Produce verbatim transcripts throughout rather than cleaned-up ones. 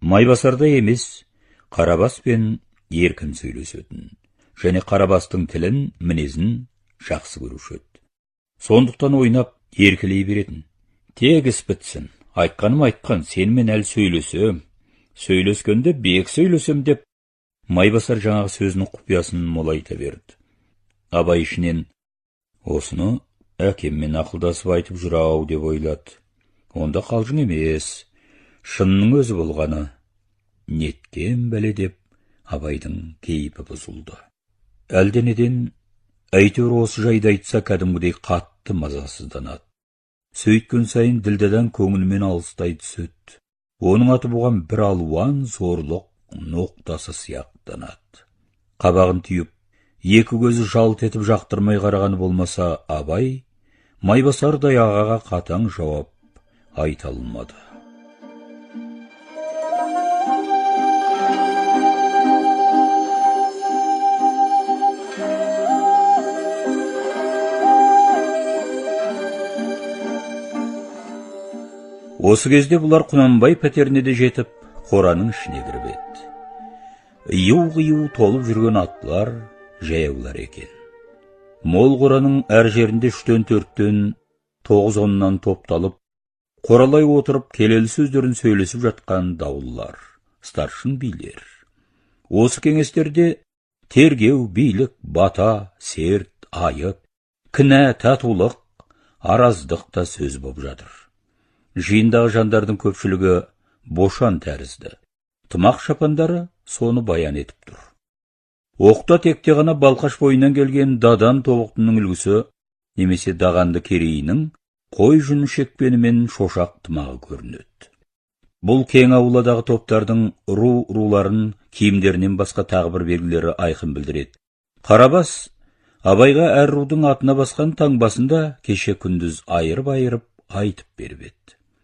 Майбасардай емес, Қарабаспен еркін сөйлесетін, және Қарабастың тілін, мінезін жақсы көруші еді. Сондықтан ойнап, еркелей беретін. Тек іс бітсін, айтқаным айтқан, сенімен әлі сөйлесем, сөйлескенде бек сөйлесем деп, Майбасар жаңағы сөзінің құпиясын молайта берді. Абай ішінен, осыны әкеммен ақылдасып айтып жүр-ау деп ойлады. Онда қалжың емес, шынның өзі болғаны. Неткен бәле деп, Абайдың кейпі бұзылды. Әлденеден, әйтеуір осы жайды айтса кәдімгідей қатты мазасызданады. Сөйткен сайын ділдадан көңілмен алыстай түседі. Оның аты бұған бір алуан зорлық ноқтасы сияқтанады. Қабағын түйіп, екі көзі жалт етіп жақтырмай қарағаны болмаса, Абай Майбасардай ағаға қатаң жауап айта алмады. Осы кезде бұлар Құнанбай пәтеріне де жетіп, қораның ішіне кіріп еді. Иу-қиу толып жүрген аттылар, жаяулар екен. Мол қораның әр жерінде үштен төрттен, тоғыз оннан топталып, қоралай отырып, келелі сөздерін сөйлесіп жатқан даулылар, старшын билер. Осы кеңестерде тергеу, билік, бата, серт, айып, кінә, татулық, араздық та сөз боп жатыр. Жиындағы жандардың көпшілігі бошан тәрізді. Тымақ шапандары соны баян етіп тұр. Оқта текте ғана Балқаш бойынан келген дадан тобықтының үлгісі, немесе дағанды керейінің қой жүн шекпенімен шошақ тымағы көрінеді. Бұл кең ауладағы топтардың ру-руларын киімдерінен басқа тағы бір белгілері айқын білдіреді. Қарабас Абайға әр рудың атына басқан таңбасында кеше күндіз айырып-айырып айтып беріп еді.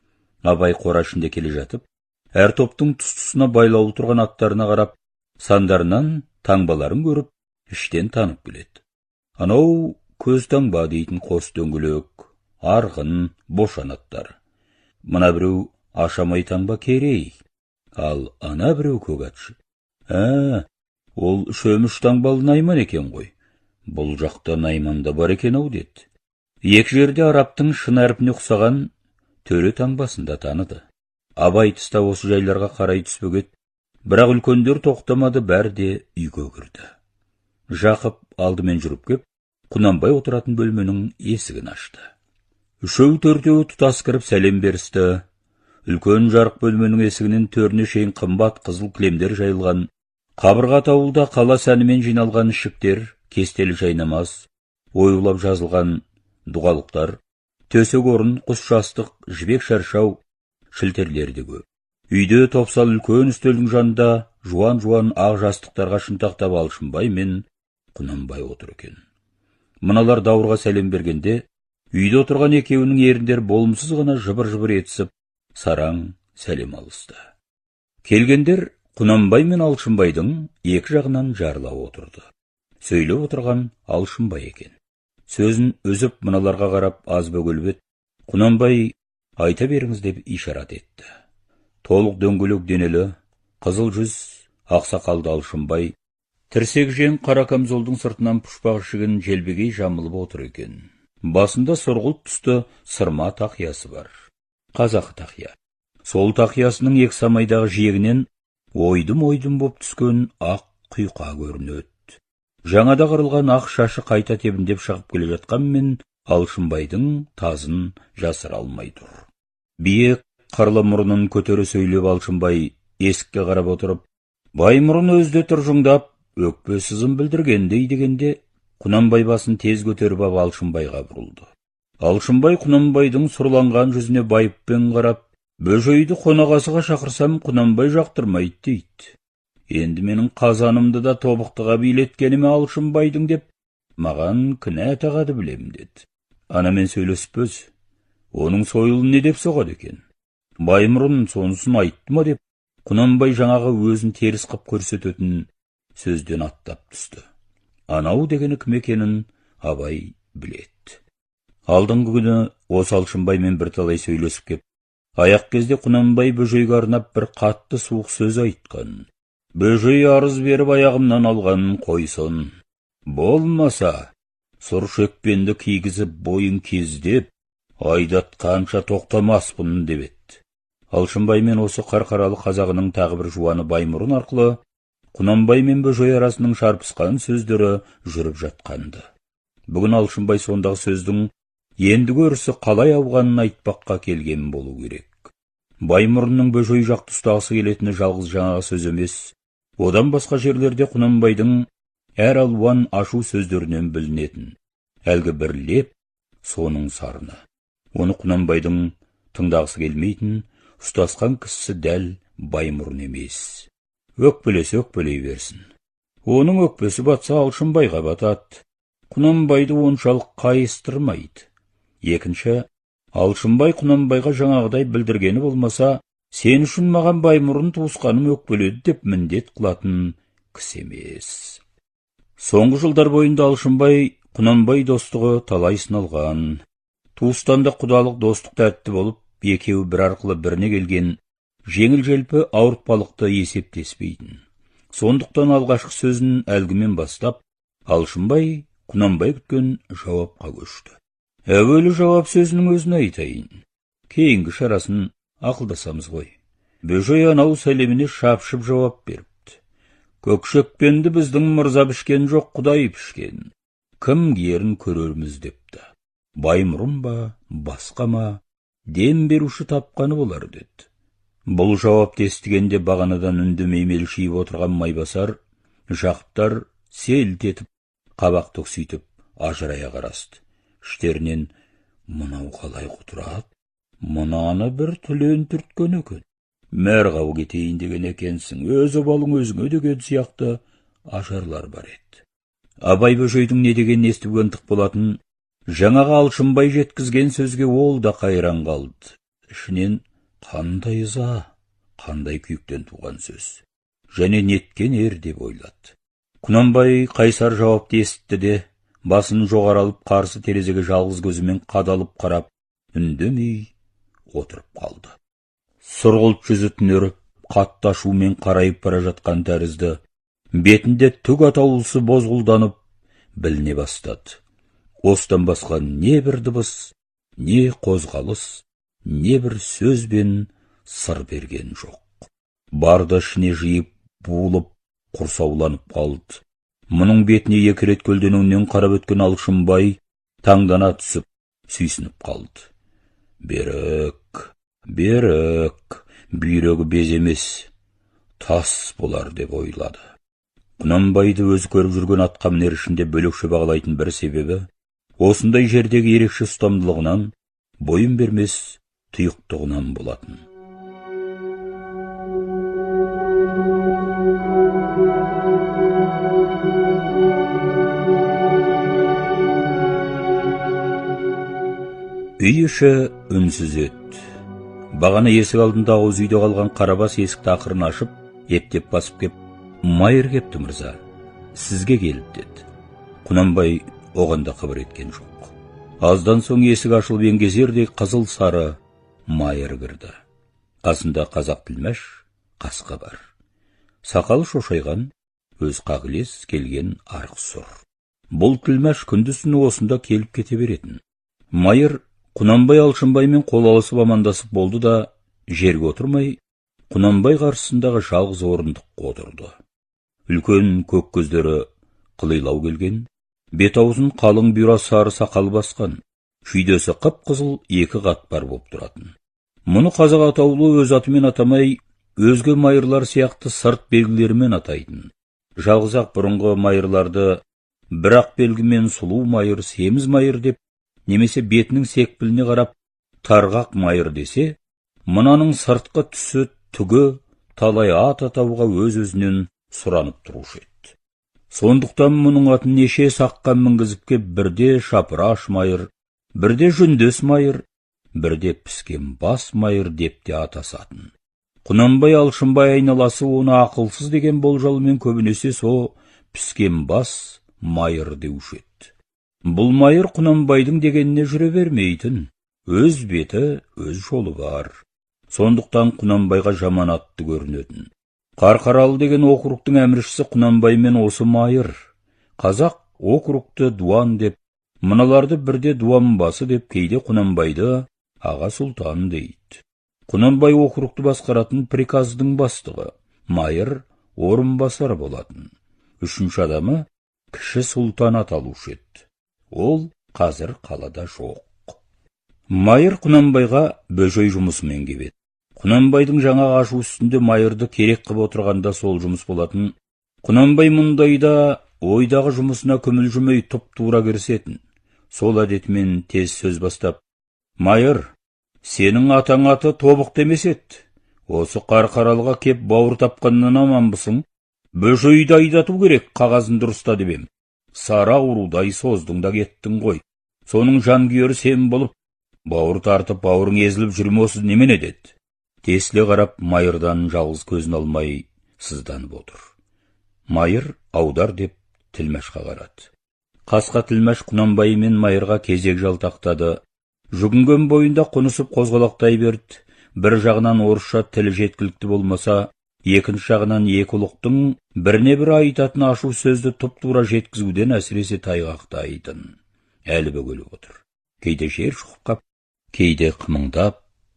Абай қора ішінде келе жатып, әр топтың тұс-тұсына байлаулы тұрған аттарына қарап, сандарынан таңбаларын көріп, іштен танып келеді. Анау көз таңба дейтін қос дөңгелек, арғын, бошан аттары. Мына біреу ашамай таңба керей, ал ана біреу көк атшы. Ә, ол шөміш таңбалы Найман екен ғой. Бұл жақта Найман да бар екен-ау деді. Екі жерде араптың шын әрпіне ұқсаған төре таңбасында таныды. Абай тыста осы жайларға қарай түспек еді, бірақ үлкендер тоқтамады, бәрі де үйге кірді. Жақып алдымен жүріп кеп, Құнанбай отыратын бөлменің есігін ашты. Үшеу төртеуі тұтас кіріп сәлем берісті. Үлкен жарық бөлменің есігінен төріне шейін қымбат қызыл кілемдер жайылған, қабырға тауылда қала сәнімен жиналған ішіктер, кестелі жайнамаз, оюлап жазылған дұғалықтар, төсек орын, құс жастық, жібек шаршау, шілтерлері де көп. Үйде топсал үлкен үстелдің жанында жуан-жуан ақ жастықтарға шынтақтап Алшынбай мен Құнанбай отыр екен. Мыналар даурға сәлем бергенде, үйде отырған екеуінің еріндер болымсыз ғана жыбыр-жыбыр етісіп, сараң сәлем алысты. Келгендер Құнанбай мен Алшынбайдың екі жағынан жарыла отырды. Сөйлеп отырған Алшынбай екен. Сөзін үзіп мыналарға қарап аз бөгеліп, Құнанбай айта беріңіз деп ишарат етті. Толық дөңгелек денелі, қызыл жүз, ақсақалды Алшынбай, тірсек жең қара камзолдың сыртынан пұшпақ ішігін желбегей жамылып отыр екен. Басында сұрғылт түсті сырма тақиясы бар. Қазақы тақия. Сол тақиясының екі самайдағы жиегінен ойдым-ойдым боп түскен ақ құйқа көрінеді. Жаңада қырылған ақ шашы қайта тебіндеп шығып келе жатқанмен Алшынбайдың тазын жасыра алмай тұр. Биек қырлы мұрнын көтере сөйлеп Алшынбай есікке қарап отырып, Баймұрын өзде тұржыңдап, өкпе сызын білдіргендей дегенде, Құнанбай басын тез көтеріп ап Алшынбайға бұрылды. Алшынбай Құнанбайдың сұрланған жүзіне байыппен қарап, бөжейді қонағасыға шақырсам Құнанбай жақтырмайды дейді. Енді менің қазанымды да тобықтыға билеткеніме Алшынбайдың деп, маған кінә тағады білем деді. Анамен сөйлесіп өз, оның сойылын не деп соғады екен? Баймұрын сонысын айтты ма деп, Құнанбай жаңағы өзін теріс қып көрсететін сөзден аттап түсті. Анау дегені кім екенін Абай біледі. Алдыңғы күні осы Алшынбаймен бірталай сөйлесіп кеп, Аяқ кезде Құнанбай бөжейге арнап бір қатты суық сөз айтқан. Бөжей арыз беріп аяғымнан алған қойсын. Болмаса, сұр шекпенді кигізіп бойын кездеп, айдатқанша тоқтамаспын деп еді. Алшынбай мен осы қарқаралы қазағының тағы бір жуаны Баймұрын арқылы Құнанбай мен бөжей арасының шарпысқан сөздері жүріп жатқанды. Бүгін Алшынбай сондағы сөздің ендігі өрісі қалай ауғанын айтпаққа келген болу керек. Баймұрынның бөжей жақты ұстағысы келетіні жалғыз жаңағы сөз емес. Одан басқа жерлерде Құнанбайдың әр алуан ашу сөздерінен білінетін. Әлгі бір леп, соның сарыны. Оны Құнанбайдың тыңдағысы келмейтін, ұстасқан кісісі дәл Баймұрын емес. Өкпелесе өкпелей берсін. Оның өкпесі батса Алшынбайға батады. Құнанбайды оншалық қайыстырмайды. Екінші, Алшынбай Құнанбайға жаңағыдай білдіргені болмаса, сен үшін маған Баймұрын туысқаным өкпеледі деп міндет қылатын кісі емес. Соңғы жылдар бойында Алшынбай Құнанбай достығы талай сыналған. Туыстанда құдалық достық тәтті болып, екеуі бір арқылы біріне келген жеңіл-желпі ауыртпалықты есептеспейтін. Сондықтан алғашқы сөзін әлгімен бастап, Алшынбай Құнанбай күткен жауапқа көшті. Әуелі жауап сөзінің өзін айтайын. Кейінгі шарасын ақылдасамыз ғой. Бөжей анау сәлеміне шапшып жауап беріпті. Көкшекпенді біздің мырза пішкен жоқ, Құдай пішкен. Кім киерін көрерміз депті. Баймұрын ба, басқа ма, дем беруші тапқаны болар деді. Бұл жауапты естігенде бағанадан үндемей мелшиіп отырған Майбасар, Жақыптар селт етіп, қабақ түкситіп, ажырая қарасты. Іштерінен, мынау қалай құтырады? Мынаны бір түлен түрткен екен. Мәрғау кетейін деген екенсің, өзі балың өзіңе деген сияқты ажарлар бар еді. Абай бөжейдің не деген естіген тық болатын, жаңағы Алшынбай жеткізген сөзге ол да қайран қалды. Ішінен қандай ыза, қандай күйіктен туған сөз. Және неткен ер деп ойлады. Құнанбай қайсар жауапты естті де, басын жоғары алып қарсы терезеге жалғыз көзімен қадалып қарап, үндемей отырып қалды. Сұрғылт жүзі түнеріп, қатты ашумен қарайып бара жатқан тәрізді, бетінде түк атаулысы бозғылданып, біліне бастады. Осыдан басқа не бір дыбыс, не қозғалыс, не бір сөз бен сыр берген жоқ. Барды ішіне жиып, буылып, құрсауланып қалды. Мұның бетіне екі рет көлденеңнен қарап өткен Алшынбай таңдана түсіп, сүйсініп қалды. Берік, берік, бүйрегі без емес, тас болар деп ойлады. Құнанбайды өзі көріп жүрген атқамінер ішінде бөлекше бағалайтын бір себебі, осындай жердегі ерекше ұстамдылығынан, бойын бермес тұйықтығынан болатын. Үй іші үнсіз өтті. Бағана есік алдында ауыз үйде қалған қарабас есікті ақырын ашып, ептеп басып кеп, майыр кепті мырза, сізге келіп деді. Құнанбай оған да қыбыр еткен жоқ. Аздан соң есік ашылып еңгезердей қызыл сары майыр кірді. Қасында қазақ тілмәш қасқа бар. Сақалы шошайған, өз қағылез келген арық сұр. Бұл тілмәш күндізін осында келіп кете беретін. Майыр Құнанбай Алшынбаймен қол алысып амандасып болды да, жерге отырмай, Құнанбай қарсысындағы жалғыз орындыққа отырды. Үлкен көк көздері қылилау келген, бет аузын қалың бұйра сары сақал басқан, шүйдесі қып-қызыл екі қатпар боп тұратын. Мұны қазақ атаулы өз атымен атамай, өзге майырлар сияқты сырт белгілерімен атайтын. Жалғыз-ақ бұрынғы майырларды бір-ақ белгімен сұлу майыр, семіз майыр деп, немесе бетінің секпіліне қарап тарғақ майыр десе, мынаның сыртқы түсі түгі талай ат атауға өз-өзінен сұранып тұрушы еді. Сондықтан мұның атын неше саққа мінгізіп кеп бірде шапыраш майыр, бірде жүндес майыр, бірде піскен бас майыр деп те атасатын. Құнанбай Алшынбай айналасы оны ақылсыз деген болжалмен көбінесе со піскен бас майыр деуші еді. Бұл майыр Құнанбайдың дегеніне жүре бермейтін, өз беті, өз жолы бар. Сондықтан Құнанбайға жаман атты көрінетін. Қарқаралы деген округтың әміршісі Құнанбаймен осы Майыр. Қазақ округты дуан деп, мыналарды бірде дуан басы деп, кейде Құнанбайды аға сұлтан дейді. Құнанбай округты басқаратын приказдың бастығы, Майыр орынбасар болатын. Үшінші адамы кіші сұлтан аталушы еді. Ол қазір қалада жоқ. Майыр Құнанбайға бөжей жұмысымен кебеді. Құнанбайдың жаңа ашу үстінде Майырды керек қып отырғанда сол жұмыс болатын. Құнанбай мұндайда ойдағы жұмысына күмілжімей тұп-тура кірісетін. Сол әдетімен тез сөз бастап: «Майыр, сенің атаң аты Тобық демес еді. Осы Қарқаралыға кеп бауыр тапқаннан аманбысың? Бөжейді айдату керек, қағазын дұрыста дебем. Сара аурудай создың да кеттің ғой. Соның жанкүйері сен болып, бауыр тартып, бауырың езіліп жүрме осы немене?» деді. Тесіле қарап, Майырдан жалғыз көзін алмай сызданып отыр. Майыр аудар деп Тілмәшқа қарады. Қасқа Тілмәш Құнанбай мен Майырға кезек жалтақтады. Жүгінген бойында қонысып қозғалақтай берді. Бір жағынан орысша тілі жеткілікті болмаса, екінші жағынан екі ұлықтың біріне бірі айтатын ашу сөзді тұп-тура жеткізуден әсіресе тайғақтайтын. Әлі бөгеліп отыр. Кейде жер шұқып қап, кейде қымыңдап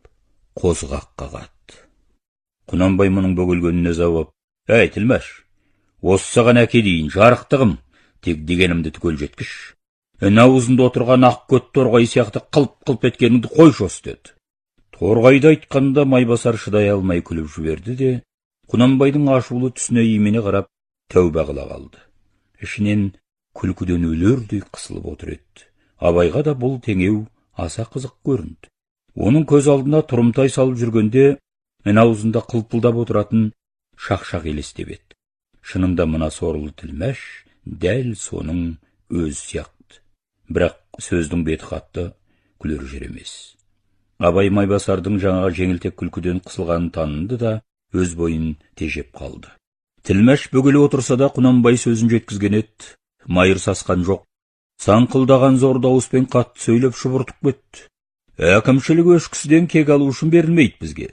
қозғақ қағады. Құнанбай мұның бөгелгеніне зауап: «Әй, Тілмәш, осы саған әкелейін, жарықтығым, тек дегенімді түгел жеткіш. Ін аузында отырған ақ көт торғай сияқты қылп-қылп еткеніңді қойшы осы» деді. Торғайды айтқанда Майбасар шыдай алмай күліп жіберді де, Құнанбайдың ашулы түсіне имене қарап тәуба қыла қалды. Ішінен күлкіден өлердей қысылып отыр еді. Абайға да бұл теңеу аса қызық көрінді. Оның көз алдына тұрымтай салып жүргенде, ін аузында қылпылдап отыратын шақ-шақ елестеп еді. Шынында мына сорлы Тілмәш дәл соның өз сияқты. Бірақ сөздің беті қатты, күлер жер емес. Абай Майбасардың жаңағы жеңілтек күлкіден қысылғанын таныды да өз бойын тежеп қалды. Тілмәш бөгеле отырса да Құнанбай сөзін жеткізген еді. Майыр сасқан жоқ. Саңқылдаған зор дауыспен қатты сөйлеп шұбыртып кетті: «Әкімшілік өш кісіден кек алу үшін берілмейді бізге.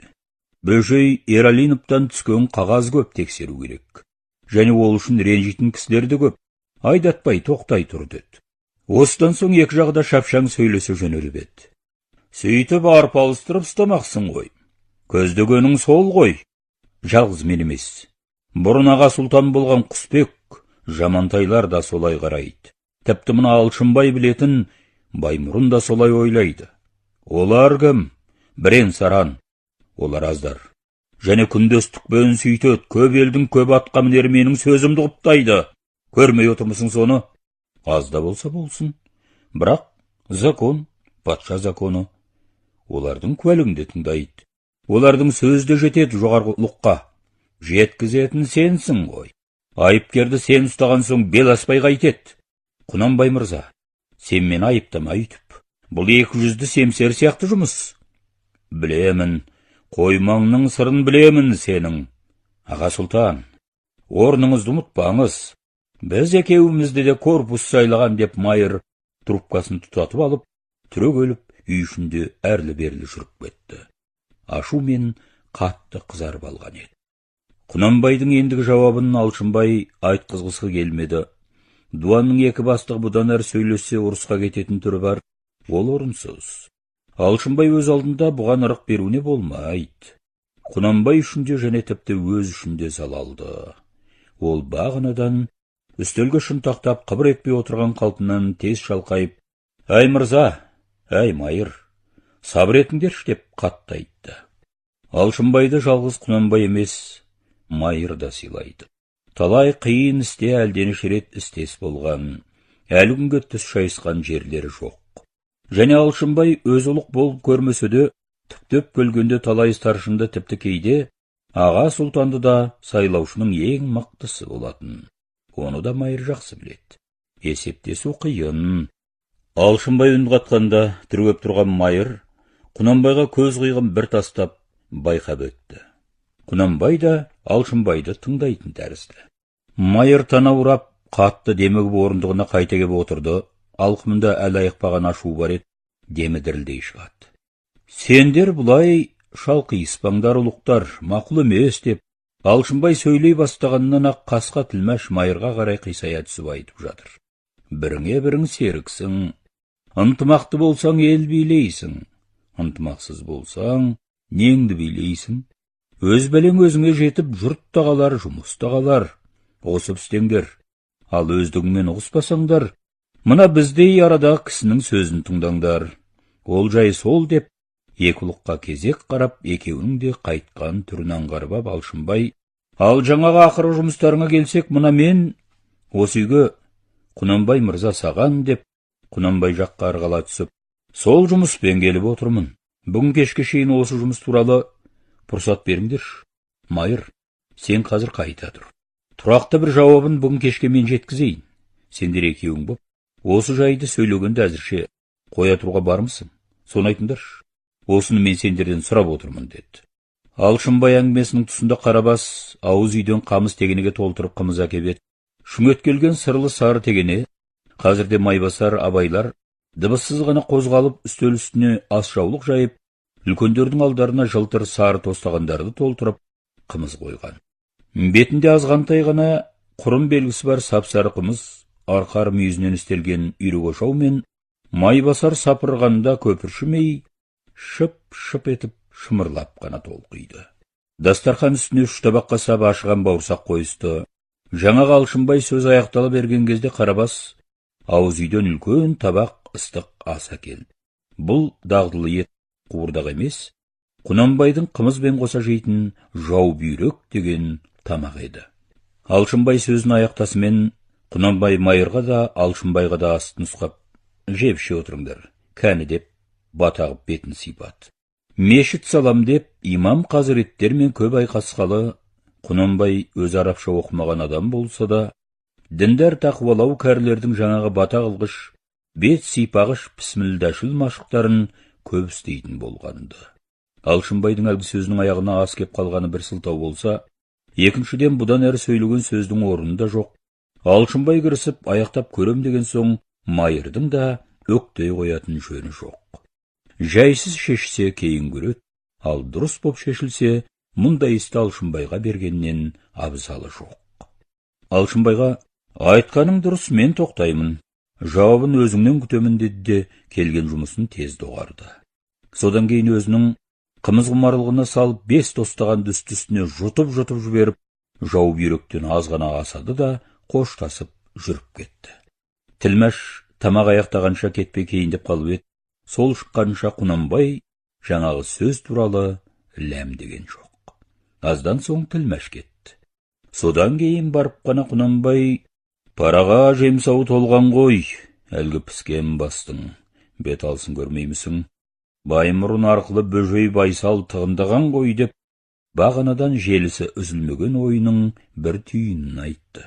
Бөжей Ералиновтан түскен қағаз көп, тексеру керек. Және ол үшін ренжитін кісілер де көп. Айдатпай тоқтай тұр» деді. Осыдан соң екі жағда шапшаң сөйлесе жөнеліп еді. «Сөйтіп арпалыстырып ұстамақсың ғой. Көздегенің сол ғой. Жалғыз мен емес. Бұрын аға сұлтан болған Құсбек, Жамантайлар да солай қарайды. Тіпті мына Алшынбай білетін Баймұрын да солай ойлайды. Олар кім? Бірен саран. Олар аздар. Және күндестік бөн сөйтеді. Көп елдің көп атқа мінері менің сөзімді құптайды. Көрмей отырмысың соны? Аз да болса болсын. Бірақ закон, патша законы. Олардың куәлігінде тыңдайды. Олардың сөзді жетеді жоғарғы ұлыққа. Жеткізетін сенсің ғой. Айыпкерді сен ұстаған соң бел аспай қайтеді. Құнанбай мырза, сен мені айыптама үйтіп. Бұл екі жүзді семсер сияқты жұмыс. Білемін, қоймаңның сырын білемін сенің. Аға сұлтан, орныңызды ұмытпаңыз. Біз екеуімізді де корпус сайлаған деп Майыр трубкасын тұтатып алып, түрегеліп, үй ішінде әрлі-берлі жүріп кетті. Ашу мен қатты қызарып алған еді. Құнанбайдың ендігі жауабын Алшынбай айтқызғысы келмеді. Дуанның екі бастығы бұдан әр сөйлесе ұрысқа кететін түрі бар. Ол орынсыз. Алшынбай өз алдында бұған ырық беруіне болмайды. Құнанбай үшінде және тіпті өз үшінде залалды. Ол бағанадан үстелге шынтақтап қыбыр етпей отырған қалпынан тез шалқайып: «Әй мырза, әй Майыр, сабыр етіңдерші» деп қатты айтты. Алшынбайды жалғыз Құнанбай емес, Майыр да сыйлайды. Талай қиын істе әлденеше рет істес болған, әлі күнге түс шайысқан жерлері жоқ. Және Алшынбай өз ұлық болып көрмесе де, тіктеп келгенде талай старшынды тіпті кейде аға сұлтанды да сайлаушының ең мықтысы болатын. Оны да Майыр жақсы біледі. Есептесу қиын. Алшынбай үн қатқанда түрегеп тұрған Майыр Құнанбайға көз қиығын бір тастап байқап өтті. Құнанбай да Алшынбайды тыңдайтын тәрізді. Майыр танаурап, қатты демігіп орындығына қайта кеп отырды. Алқымында әлі айықпаған ашу бар еді, демі дірілдей шығады. «Сендер бұлай шалқы испаңдар ұлықтар, мақұл емес деп, Алшынбай сөйлей бастағаннан ақ қасқа Тілмәш Майырға қарай қисая түсіп айтып жатыр. Біріңе бірің серіксің, ынтымақты болсаң ел билейсің, ынтымақсыз болсаң неңді билейсің. Өз бәлең өзіңе жетіп, жұрт та қалар, жұмыс та қалар. Осып істеңдер. Ал өздігіңмен ұғыспасаңдар, мына біздей арадағы кісінің сөзін тыңдаңдар. Ол жай сол деп, екі ұлыққа кезек қарап, екеуінің де қайтқан түрін аңғарып ап Алшынбай, ал жаңағы ақырғы жұмыстарыңа келсек, мына мен осы үйге Құнанбай мырза саған деп, Құнанбай жаққа арғала түсіп, сол жұмыспен келіп отырмын. Бүгін кешке шейін осы жұмыс туралы пұрсат беріңдерші. Майыр, сен қазір қайта тұр. Тұрақты бір жауабын бүгін кешке мен жеткізейін. Сендер екеуің боп, осы жайды сөйлегенде әзірше қоя тұруға бармысың? Соны айтыңдаршы. Осыны мен сендерден сұрап отырмын, деді. Алшынбай әңгімесінің тұсында Қарабас ауыз үйден қамыс тегенеге толтырып қымыз әкеп еді. Шүңеткелген сырлы сары тегене, қазірде Майбасар, абайлар дыбыссыз ғана қозғалып үстел үстіне ас жаулық жайып, үлкендердің алдарына жылтыр сары тостағандарды толтырып қымыз қойған. Бетінде азғантай ғана құрым белгісі бар сап-сары қымыз, арқар мүйізінен істелген үйрек ошау мен Майбасар сапырғанда көпіршімей, шып-шып етіп шымырлап қана толқиды. Дастархан үстіне үш табаққа сап ашыған бауырсақ қойысты. Жаңағы Алшынбай сөз аяқтала берген кезде Қарабас ауыз үйден үлкен табақ ыстық ас әкелді. Бұл дағдылы ет қуырдақ емес, Құнанбайдың қымызбен қоса жейтін жау бүйрек деген тамақ еді. Алшынбай сөзін аяқтасымен Құнанбай Майырға да, Алшынбайға да астын нұсқап, жепше отырыңдар, кәні деп, батағып бетін сипат. Мешіт салам деп, имам қазіреттермен көп айқасқалы, Құнанбай өз арабша оқымаған адам болса да, діндар тақуалау кәрілердің жаңағы бата қылғыш, бет сипағыш пісмілдәшіл машықтарын көп істейтін болғанды. Алшынбайдың әлгі сөзінің аяғына ас кеп қалғаны бір сылтау болса, екіншіден бұдан әрі сөйлеген сөздің орнында жоқ. Алшынбай кірісіп, аяқтап көрем деген соң, Майырдың да өктей қоятын жөні жоқ. Жайсыз шешсе кейін көреді, ал дұрыс боп шешілсе, мұндай істі Алшынбайға бергеннен абзалы жоқ. Алшынбайға, айтқаның дұрыс, мен тоқтаймын. Жауабын өзіңнен күтемін деді де, келген жұмысын тез доғарды. Содан кейін өзінің қымыз құмарлығына салып, бес тостаған үсті-үстіне жұтып-жұтып жіберіп, жау бүйректен аз ғана асады да, қоштасып жүріп кетті. Тілмәш тамақ аяқтағанша кетпей кейіндеп қалып еді. Сол шыққанша Құнанбай жаңағы сөз туралы ләм деген жоқ. Аздан соң Тілмәш кетті. Содан кейін барып қана Құнанбай, параға жемсау толған ғой, әлгі піскен бастың, бет алсын көрмеймісің? Баймұрын арқылы бөжей Байсал тығындаған ғой деп, бағанадан желісі үзілмеген ойының бір түйінін айтты.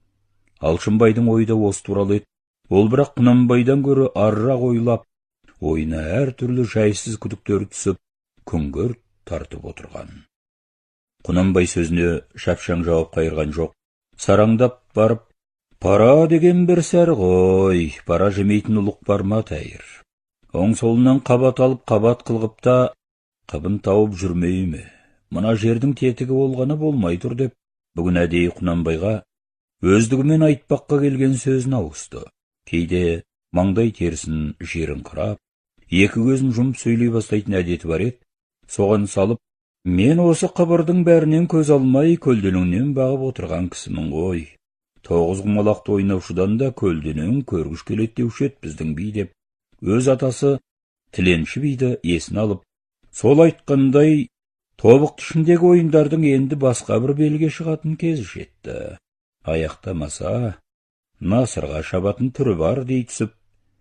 Алшынбайдың ойда осы туралы еді. Ол бірақ Құнанбайдан көрі арырақ ойлап, ойына әр түрлі жайсыз күдіктер түсіп, күңгірт тартып отырған. Құнанбай сөзіне шапшаң жауап қайырған жоқ. Сараңдап барып, пара деген бір сәр ғой, пара жемейтін ұлық бар ма тәйір? Оң солынан қабат алып, қабат қылғып та, қыбын тауып жүрмей ме? Мына жердің тетігі болғаны болмай тұр деп, бүгін әдейі Құнанбайға өздігімен айтпаққа келген сөзін ауысты. Кейде маңдай терісін жерін қырап, екі көзін жұмып сөйлей бастайтын әдеті бар еді. Соған салып, мен осы қыбырдың бәрінен көз алмай, көлденеңнен бағып отырған кісімін ғой. Тоғыз құмалақты ойнаушыдан да көлденең көргіш келеді деуші еді біздің би деп, өз атасы Тіленші биді есін алып, сол айтқандай тобықты ішіндегі ойындардың енді басқа бір белге шығатын кезі жетті. Аяқтамаса, насырға шабатын түрі бар дей түсіп,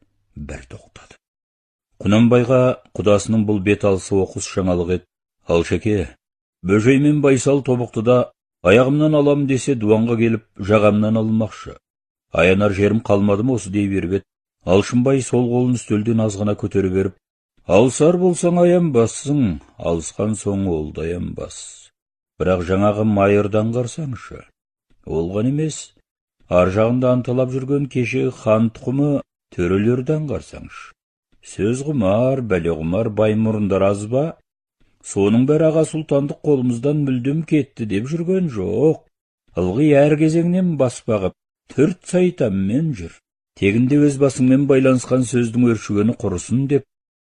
бір тоқтады. Құнанбайға құдасының бұл бет алысы оқыс жаңалық еді. Алшеке, бөжей мен Байсал тобықтыда аяғымнан алам десе дуанға келіп, жағамнан алынмақшы. Аянар жерім қалмады ма осы дей беріп еді. Алшынбай сол қолын үстелден азғана көтеріп беріп, алсар болсаң аянбассың, алысқан соң ол да аянбас. Бірақ жаңағы Майырдан қарсаңшы. Олған емес, ар жағында анталап жүрген кешегі хан тұқымы төрелерден қарсаңшы. Сөз құмар, бәле құмар Баймұрындар аз ба? Соның бәрі аға сұлтандық қолымыздан мүлдем кетті деп жүрген жоқ. Ылғи әр кезеңнен баспағып, төрт сайтаммен жүр. Тегінде өз басыңмен байланысқан сөздің өршігені құрысын деп,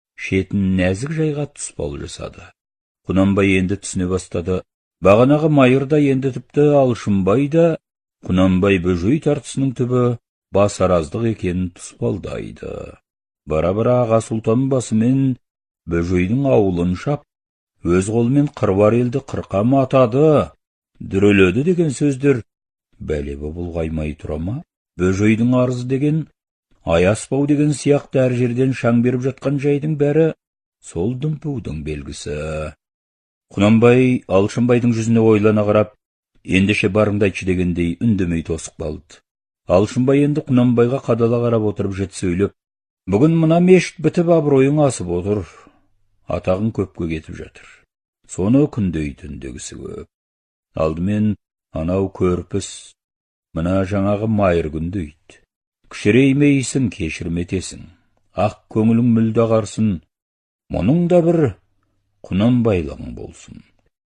шетін нәзік жайға тұспал жасады. Құнанбай енді түсіне бастады. Бағанағы майыр да енді тіпті Алшынбай да Құнанбай бөжей тартысының түбі басараздық екенін тұспалдайды. Бара-бара аға сұлтан басымен бөжейдің ауылын шап, өз қолымен қыруар елді қырқа матады, дүреледі деген сөздер бәлебі бұлғаймай тұра ма? Бөжейдің арызы деген, аяспау деген сияқты әр жерден шаң беріп жатқан жайдың бәрі сол дүмпудің белгісі. Құнанбай Алшынбайдың жүзіне ойлана қарап, ендеше барыңдайчы дегендей үндемей тосып қалды. Алшынбай енді Құнанбайға қадала қарап отырып жет сөйлеп, бүгін мына мешіт бітіп абыройың асып отыр, атағың көпке кетіп жатыр. Соны күндейтіндегісі көп. Алдымен анау көрпіс, мына жаңағы майыр күндейді. Кішіреймейсің, кешірметесің, ақ көңілің мүлде ағарсын, мұның да бір Құнанбайлығың болсын.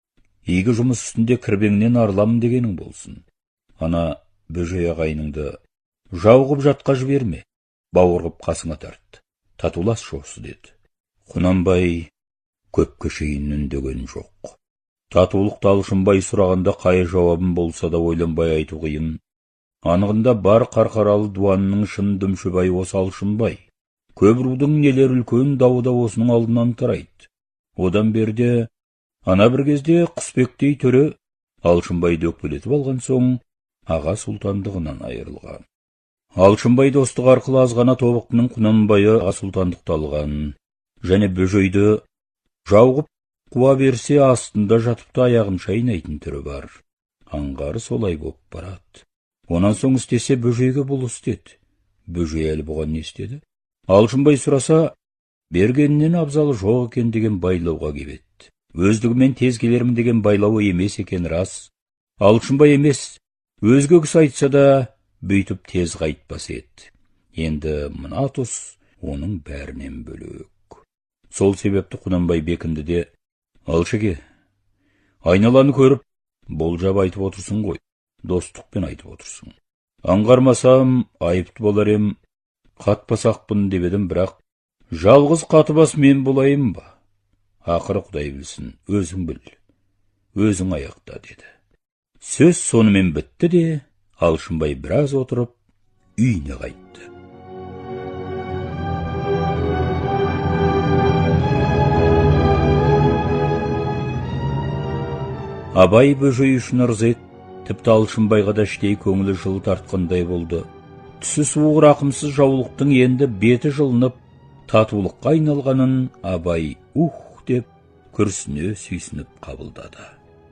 Игі жұмыс үстінде кірбеңнен арылам дегенің болсын. Ана бөжей ағайыныңды жауғып жатқа жіберме, бауырғып қасыңа тарт, татулас жосы деді. Құнанбай көпке шейін үндеген жоқ. Татулықты Алшынбай сұрағанда қай жауабын болса да ойланбай айту қиын. Анығында бар қарқаралы дуанының шын дүмшібай осы Алшынбай. Көп рудың нелер үлкен дауы да осының алдынан тарайды. Одан берде, ана бір кезде Құсбектей төрі Алшынбайды өкпелетіп алған соң, аға сұлтандығынан айырылған. Алшынбай достық арқылы азғана тобықтының Құнанбайы аға сұлтандықты алған, және бөжейді жауғып қуа берсе астында жатыпты аяғын шайнайтын түрі бар. Аңғары солай боп барады. Онан соң істесе бөжейге бұл істеді. Бөжей әлі бұған не істеді? Алшынбай сұраса, бергенінен абзалы жоқ екен деген байлауға кебеді. Өздігімен тез келермін деген байлауы емес екен рас. Алшынбай емес, өзге кісі айтса да бүйтіп тез қайтпас еді. Енді мына тұс оның бәрінен бөлек. Сол себепті Құнанбай бекінді де, Алшыге, айналаны көріп, болжап айтып отырсың ғой, достықпен айтып отырсың. Аңғармасам, айыпты болар ем, қатпасақпын деп едім, бірақ жалғыз қатыбас мен болайын ба? Ақыры Құдай білсін, өзің біл, өзің аяқта деді. Сөз сонымен бітті де, Алшынбай біраз отырып, үйіне қайтты. Абай бөжей үшін ырза еді, тіпті Алшынбайға да іштей көңілі жылы тартқандай болды. Түсі суық рақымсыз жаулықтың енді беті жылынып, татулыққа айналғанын Абай ух деп күрсіне сүйсініп қабылдады.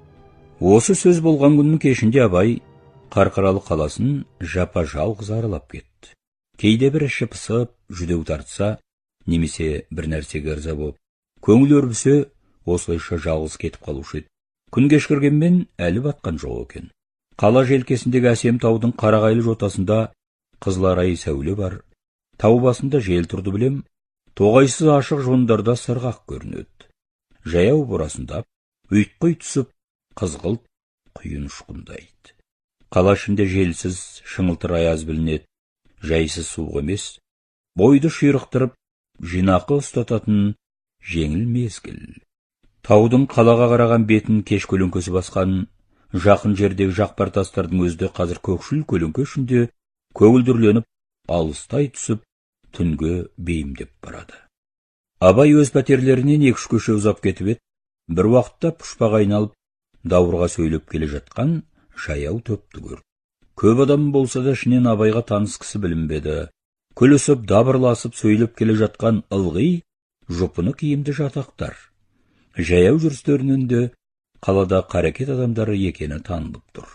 Осы сөз болған күннің кешінде Абай Қарқаралы қаласын жапа жалғыз аралап кетті. Кейде бір іші пысып, жүдеу тартса, немесе бір нәрсеге ырза боп, көңіл өрбісе, осылайша жалғыз кетіп қалушы еді. Күн кешкіргенмен әлі батқан жоқ екен. Қала желкесіндегі әсем таудың қарағайлы жотасында қызларай сәуле бар. Тау басында жел тұрды білем, тоғайсыз ашық жондарда сырғақ көрінеді. Жаяу борасындап, ұйтқи түсіп, қызғылт құйын ұшқындайды. Қала ішінде желсіз, шыңылтыр аяз білінеді. Жайсыз суық емес, бойды ширықтырып, жинақы ұстататын жеңіл мезгіл. Таудың қалаға қараған бетін кеш көлеңкесі басқан, жақын жердегі жақпар тастардың өзді қазір көкшіл көлеңке ішінде көгілдірленіп, алыстай түсіп, түнге бейімдеп барады. Абай өз пәтерлерінен екі-үш көше ұзап кетіп еді, бір уақытта пұшпақ айналып, даурға сөйлеп келе жатқан жаяу топты көрді. Көп адам болса да ішінен Абайға таныс кісі білінбеді. Күлісіп, дабырласып сөйлеп келе жатқан ылғи, жұпыны киімді жатақтар. Жаяу жүрістерінен де қалада қарекет адамдары екені танылып тұр.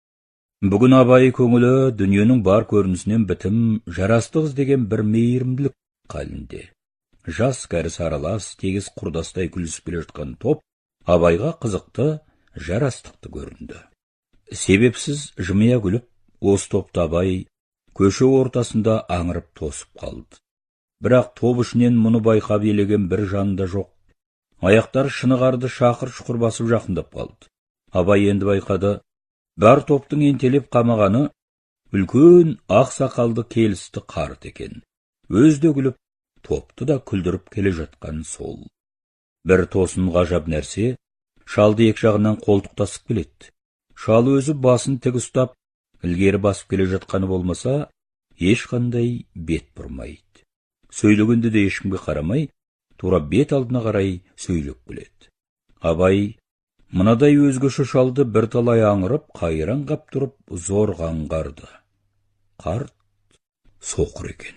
Бүгін Абай көңілі дүниенің бар көрінісінен бітім, жарастық іздеген бір мейірімділік қалінде. Жас кәріс аралас, тегіс құрдастай күлісіп келе жатқан топ Абайға қызықты, жарастықты көрінді. Себепсіз жымия күліп, осы топта Абай көше ортасында аңырып тосып қалды. Бірақ топ ішінен мұны байқап елеген бір жан да жоқ. Аяқтары шынығарды шақыр шұқыр басып жақындап қалды. Абай енді байқады, бар топтың ентелеп қамағаны үлкен ақ сақалды келісті қарт екен. Өзде күліп, топты да күлдіріп келе жатқан сол. Бір тосын ғажап нәрсе, шалды екі жағынан қолтықтасып келеді. Шал өзі басын тік ұстап, ілгері басып келе жатқаны болмаса, ешқандай бет бұрмайды. Сөйлегенде де ешкімге қарамай, тура бет алдына қарай сөйлеп келеді. Абай мынадай өзгеше шалды бірталай аңырып, қайран қап тұрып, зор аңғарды. Қарт соқыр екен.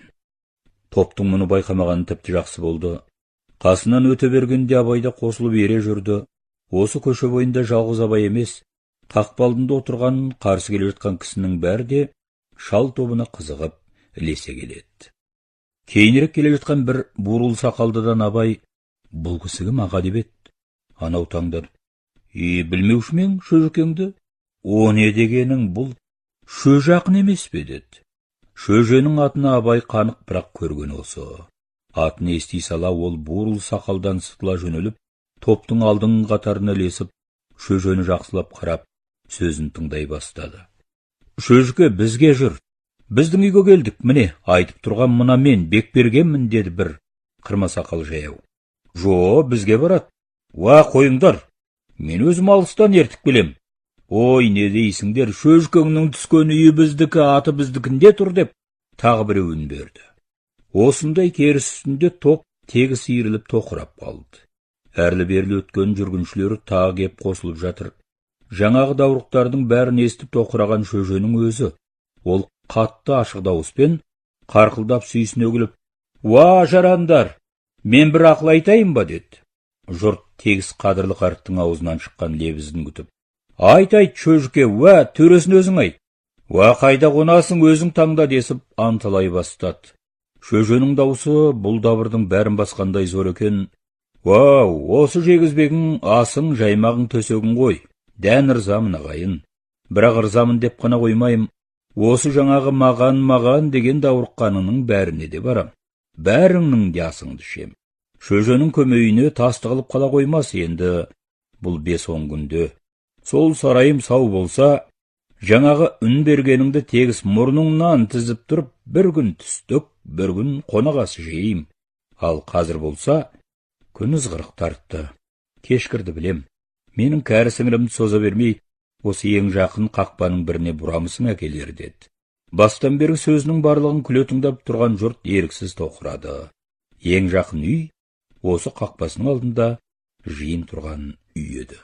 Топтың мұны байқамағаны тіпті жақсы болды. Қасынан өте бергенде Абайда қосылып ере жүрді. Осы көше бойында жалғыз Абай емес, қақпалдында отырған қарсы келе жатқан кісінің бәрі де шал тобына қызығып ілесе келеді. Кейінірек келе жатқан бір бурыл сақалдыдан Абай, бұл кісі кім аға деп еді. Анау таңдады. «Е, білмеуші мен шөжікеңді? О, не дегенің, бұл шөже ақын емес пе?» деді. Шөженің атына Абай қанық бірақ көрген осы. Атын ести сала ол бурыл сақалдан сытыла жөнеліп, топтың алдың қатарына ілесіп, шөжені жақсылап қарап, сөзін тыңдай бастады. «Шөжіке, бізге жүр. Біздің үйге келдік, міне, айтып тұрған мына мен Бекбергенмін» деді бір қырма сақал жаяу. «Жо, бізге барат. Уа, қойыңдар. Мен өзім алыстан ертіп келем. Ой, не дейсіңдер, шөжікеңнің түскен үйі біздікі, аты біздікінде тұр» деп тағы біреуін берді. Осындай керіс үстінде топ тегіс иіріліп тоқырап қалды. Әрлі-берлі өткен жүргіншілері тағы кеп қосылып жатыр. Жаңағы даурықтардың бәрін естіп тоқыраған шөженің өзі. Ол қатты ашық дауыспен қарқылдап сүйсіне күліп, «Уа, жарандар, мен бір ақыл айтайын ба?» деді. Жұрт тегіс қадірлі қарттың аузынан шыққан лебізін күтіп, «Айт, айт, шөжіке, уа, төресін өзің айт. Уа, қайда қонасың, өзің таңда» десіп анталай бастады. Шөженің даусы бұл дабырдың бәрін басқандай зор екен. «Вау, осы жегізбегің асың, жаймағың, төсегің ғой. Дән ырзамын ағайын. Бірақ ырзамын деп қана қоймайым. Осы жаңағы маған, маған деген даурыққанының бәріне де барам. Бәріңнің де асыңды шем. Шөженің көмейіне тасты қылып қала қоймас енді бұл бес он күнде. Сол сарайым сау болса, жаңағы үн бергеніңді тегіс мұрныңнан тізіп тұрып, бір күн түстік, бір күн қонағасы жейім. Ал қазір болса, күн ызғырық тартты. Кешкірді білем. Менің кәрі сіңірімді соза бермей, осы ең жақын қақпаның біріне бұрамысың әкелер» деді. Бастан бері сөзінің барлығын күле тыңдап тұрған жұрт еріксіз тоқырады. Ең жақын үй осы қақпасының алдында жиын тұрған үй еді.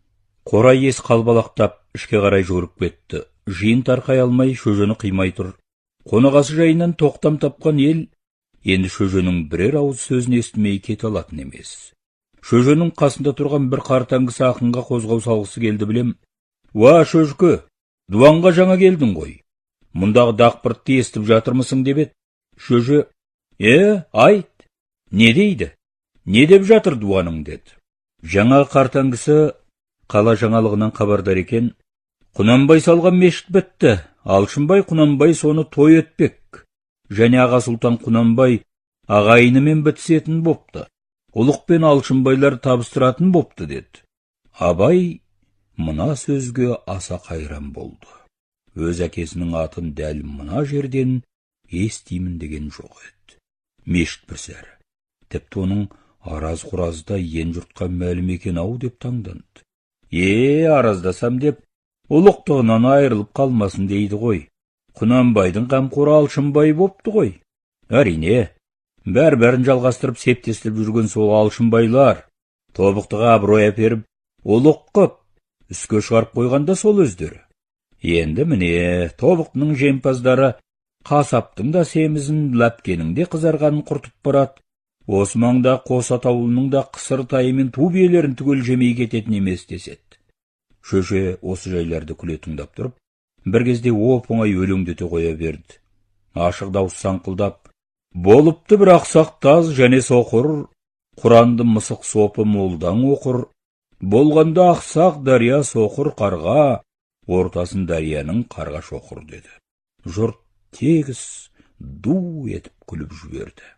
Қорай ес қалбалақтап ішке қарай жүріп кетті. Жиын тарқай алмай, шөжені қимай тұр. Қонағасы жайынан тоқтам тапқан ел енді шөженің бірер ауыз сөзін естімей кете алатын емес. Шөженің қасында тұрған бір қартаңғысы ақынға қозғау салғысы келді білем. «Уа, шөжікі, дуанға жаңа келдің ғой. Мұндағы дақпыртты естіп жатырмысың?» деп еді. Шөже, «Е, айт, не дейді? Не деп жатыр дуаның?» деді. Жаңа қартаңғысы қала жаңалығынан хабардар екен. «Құнанбай салған мешіт бітті. Алшынбай Құнанбай соны той етпек. Және аға сұлтан Құнанбай ағайынымен бітісетін бопты. Ұлық пен Алшынбайлар табыстыратын бопты» деді. Абай мына сөзге аса қайран болды. Өз әкесінің атын дәл мына жерден естимін деген жоқ еді. Мешіт бір сәрі. Тіпті оның араз-құразда ен жұртқа мәлім екен ау деп таңданды. «Е, араздасам деп, ұлықтығынан айырылып қалмасын» дейді ғой. Құнанбайдың қамқоры Алшынбай бопты ғой. Әрине, бәр-бәрін жалғастырып септестіріп жүрген сол Алшынбайлар тобықтыға абырой әперіп, ұлық қып, үске шығарып қойғанда сол өздері. Енді міне, тобықтының жемпаздары қасаптың да семізін, ләпкенің де қызарғанын құртып барады. Осы маңда қос атаулының да қысыр тайы мен ту биелерін түгел жемей кететін емес деседі. Шөже осы жайларды күле тыңдап тұрып, бір кезде оп-оңай өлеңдете қоя берді. Ашық дауыс саңқылдап, «Болыпты бір ақсақ таз және соқыр, Құранды мысық сопы молдаң оқыр. Болғанда ақсақ дария соқыр қарға, ортасын дарияның қарға шоқыр» деді. Жұрт тегіс ду етіп күліп жіберді.